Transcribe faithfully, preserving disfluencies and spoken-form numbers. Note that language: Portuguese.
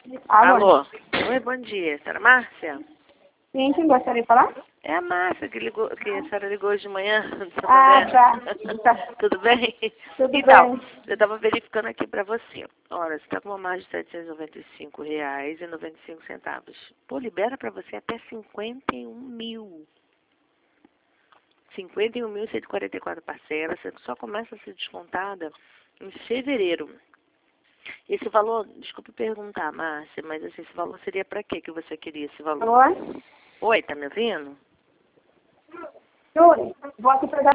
Alô? Alô? Oi, bom dia. Senhora Márcia? Sim, quem gostaria de falar? É a Márcia que, ligou, que a senhora ligou hoje de manhã. Ah, tá. tá. Tudo bem? Tudo Então, bem. eu estava verificando aqui para você. Olha, você está com uma margem de setecentos e noventa e cinco reais e noventa e cinco centavos. Pô, libera para você até cinquenta e um mil. cinquenta e um mil cento e quarenta e quatro parcelas. Você só começa a ser descontada em fevereiro. Esse valor, desculpe perguntar, Márcia, mas assim, esse valor seria para quê que você queria esse valor? Alô? Oi, tá me ouvindo? Júlio, vou aqui pegar